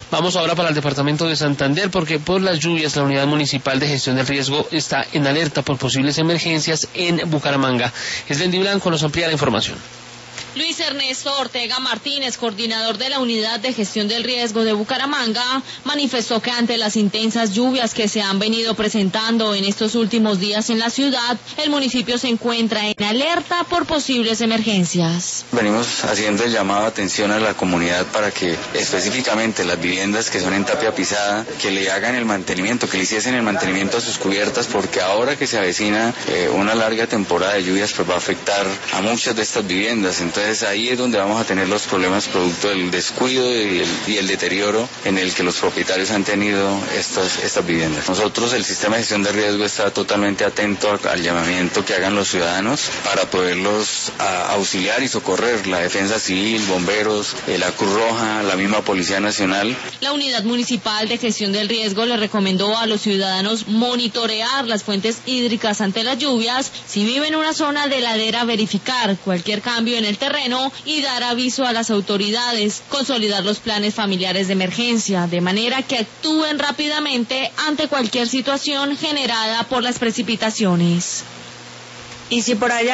Vamos ahora para el departamento de Santander, porque por las lluvias la Unidad Municipal de Gestión del Riesgo está en alerta por posibles emergencias en Bucaramanga. Eslendi Blanco nos amplía la información. Luis Ernesto Ortega Martínez, coordinador de la Unidad de Gestión del Riesgo de Bucaramanga, manifestó que ante las intensas lluvias que se han venido presentando en estos últimos días en la ciudad, el municipio se encuentra en alerta por posibles emergencias. Venimos haciendo el llamado de atención a la comunidad para que específicamente las viviendas que son en tapia pisada, que le hagan el mantenimiento, que le hiciesen el mantenimiento a sus cubiertas, porque ahora que se avecina una larga temporada de lluvias, pues va a afectar a muchas de estas viviendas. Entonces ahí es donde vamos a tener los problemas producto del descuido y el deterioro en el que los propietarios han tenido estas viviendas. Nosotros, el sistema de gestión de riesgo, está totalmente atento al llamamiento que hagan los ciudadanos para poderlos auxiliar y socorrer, la Defensa Civil, bomberos, la Cruz Roja, la misma Policía Nacional. La Unidad Municipal de Gestión del Riesgo le recomendó a los ciudadanos monitorear las fuentes hídricas ante las lluvias, si vive en una zona de ladera verificar cualquier cambio en el terreno y dar aviso a las autoridades, consolidar los planes familiares de emergencia, de manera que actúen rápidamente ante cualquier situación generada por las precipitaciones. Y si por allá